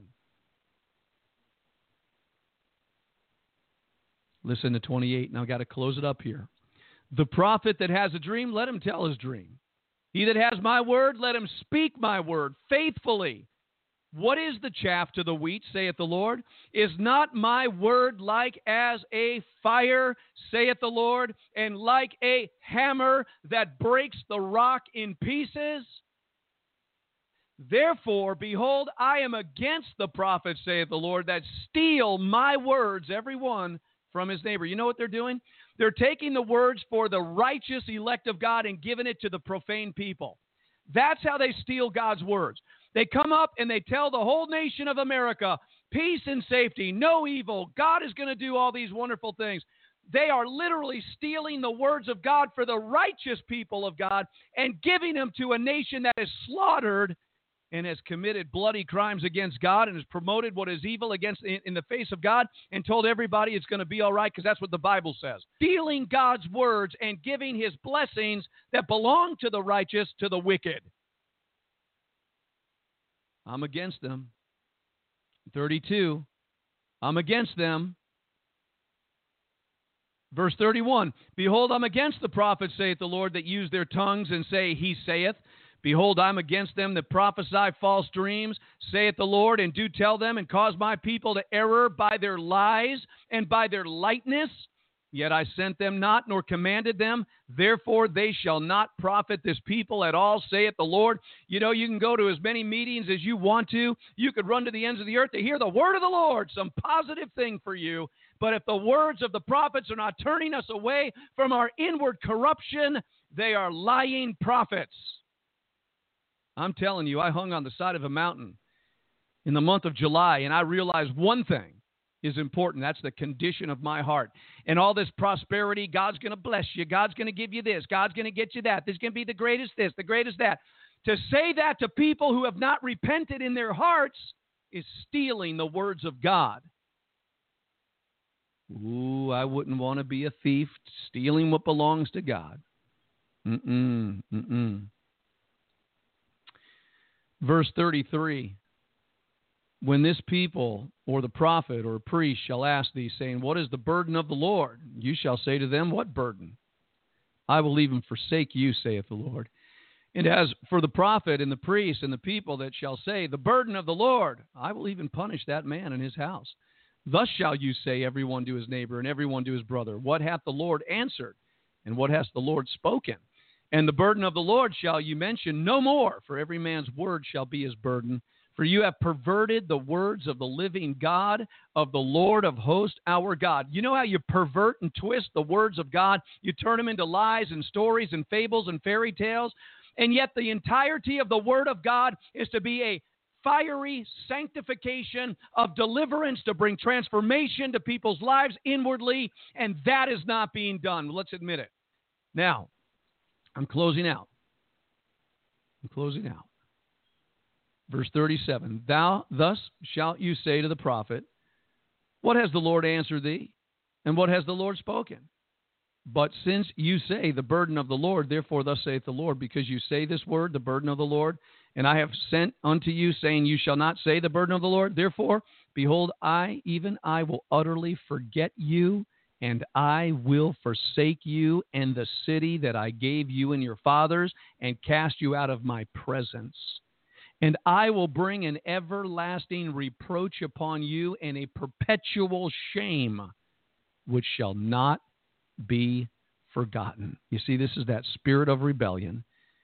Listen to 28. Now I've got to close it up here. The prophet that has a dream, let him tell his dream. He that has my word, let him speak my word faithfully. What is the chaff to the wheat, saith the Lord? Is not my word like as a fire, saith the Lord, and like a hammer that breaks the rock in pieces? Therefore, behold, I am against the prophets, saith the Lord, that steal my words, every one, from his neighbor. You know what they're doing? They're taking the words for the righteous elect of God and giving it to the profane people. That's how they steal God's words. They come up and they tell the whole nation of America, peace and safety, no evil. God is going to do all these wonderful things. They are literally stealing the words of God for the righteous people of God and giving them to a nation that is slaughtered and has committed bloody crimes against God and has promoted what is evil against in the face of God and told everybody it's going to be all right because that's what the Bible says. Stealing God's words and giving his blessings that belong to the righteous to the wicked. I'm against them. 32, I'm against them. Verse 31, behold, I'm against the prophets, saith the Lord, that use their tongues and say, he saith. Behold, I'm against them that prophesy false dreams, saith the Lord, and do tell them, and cause my people to error by their lies and by their lightness. Yet I sent them not, nor commanded them. Therefore they shall not profit this people at all, saith the Lord. You know, you can go to as many meetings as you want to. You could run to the ends of the earth to hear the word of the Lord, some positive thing for you. But if the words of the prophets are not turning us away from our inward corruption, they are lying prophets. I'm telling you, I hung on the side of a mountain in the month of July, and I realized one thing. is important. That's the condition of my heart. And all this prosperity, God's going to bless you. God's going to give you this. God's going to get you that. This is going to be the greatest this, the greatest that. To say that to people who have not repented in their hearts is stealing the words of God. Ooh, I wouldn't want to be a thief stealing what belongs to God. Verse 33, when this people or the prophet or priest shall ask thee, saying, what is the burden of the Lord? You shall say to them, what burden? I will even forsake you, saith the Lord. And as for the prophet and the priest and the people that shall say, the burden of the Lord, I will even punish that man and his house. Thus shall you say, everyone to his neighbor and everyone to his brother, what hath the Lord answered? And what hath the Lord spoken? And the burden of the Lord shall you mention no more, for every man's word shall be his burden. For you have perverted the words of the living God, of the Lord of hosts, our God. You know how you pervert and twist the words of God? You turn them into lies and stories and fables and fairy tales. And yet the entirety of the word of God is to be a fiery sanctification of deliverance to bring transformation to people's lives inwardly, and that is not being done. Let's admit it. Now, I'm closing out. Verse 37, thus shalt you say to the prophet, what has the Lord answered thee? And what has the Lord spoken? But since you say the burden of the Lord, therefore thus saith the Lord, because you say this word, the burden of the Lord, and I have sent unto you, saying, you shall not say the burden of the Lord. Therefore, behold, I will utterly forget you, and I will forsake you and the city that I gave you and your fathers, and cast you out of my presence. And I will bring an everlasting reproach upon you, and a perpetual shame, which shall not be forgotten. You see, this is that spirit of rebellion.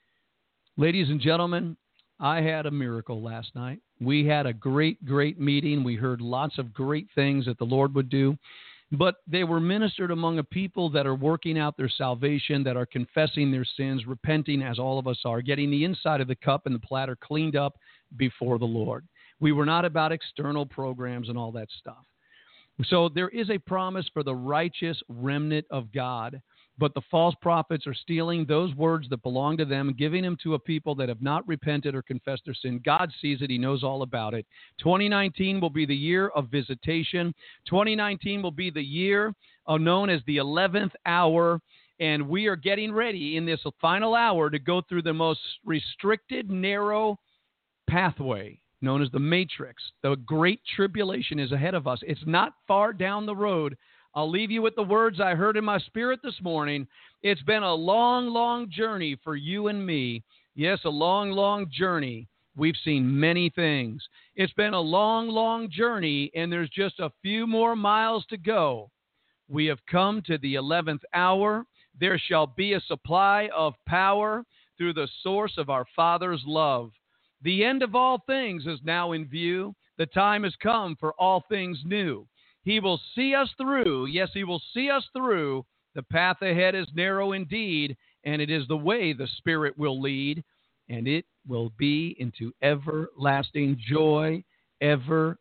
Ladies and gentlemen, I had a miracle last night. We had a great, great meeting. We heard lots of great things that the Lord would do. But they were ministered among a people that are working out their salvation, that are confessing their sins, repenting as all of us are, getting the inside of the cup and the platter cleaned up before the Lord. We were not about external programs and all that stuff. So there is a promise for the righteous remnant of God, but the false prophets are stealing those words that belong to them, giving them to a people that have not repented or confessed their sin. God sees it. He knows all about it. 2019 will be the year of visitation. 2019 will be the year known as the 11th hour, and we are getting ready in this final hour to go through the most restricted, narrow pathway known as the matrix. The great tribulation is ahead of us. It's not far down the road. I'll leave you with the words I heard in my spirit this morning. It's been a long, long journey for you and me. Yes, a long, long journey. We've seen many things. It's been a long, long journey, and there's just a few more miles to go. We have come to the 11th hour. There shall be a supply of power through the source of our Father's love. The end of all things is now in view. The time has come for all things new. He will see us through. Yes, he will see us through. The path ahead is narrow indeed, and it is the way the Spirit will lead, and it will be into everlasting joy through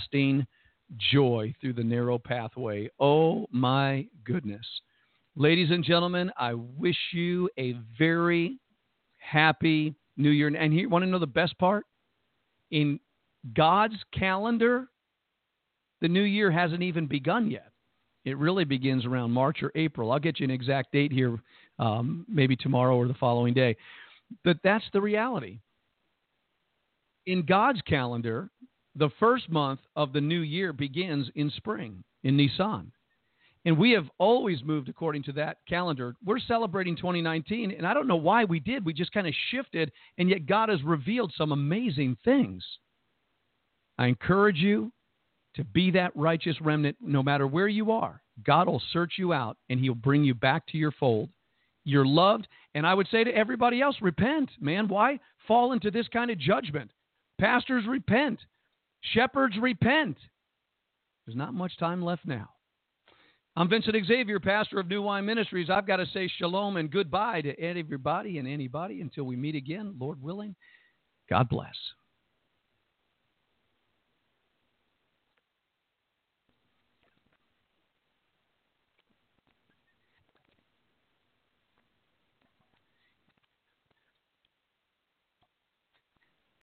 the narrow pathway. Oh, my goodness. Ladies and gentlemen, I wish you a very happy New Year. And you want to know the best part? In God's calendar, the new year hasn't even begun yet. It really begins around March or April. I'll get you an exact date here, maybe tomorrow or the following day. But that's the reality. In God's calendar, the first month of the new year begins in spring, in Nisan. And we have always moved according to that calendar. We're celebrating 2019, and I don't know why we did. We just kind of shifted, and yet God has revealed some amazing things. I encourage you to be that righteous remnant no matter where you are. God will search you out, and he'll bring you back to your fold. You're loved, and I would say to everybody else, repent, man. Why fall into this kind of judgment? Pastors, repent. Shepherds, repent. There's not much time left now. I'm Vincent Xavier, pastor of New Wine Ministries. I've got to say shalom and goodbye to everybody and anybody until we meet again, Lord willing. God bless.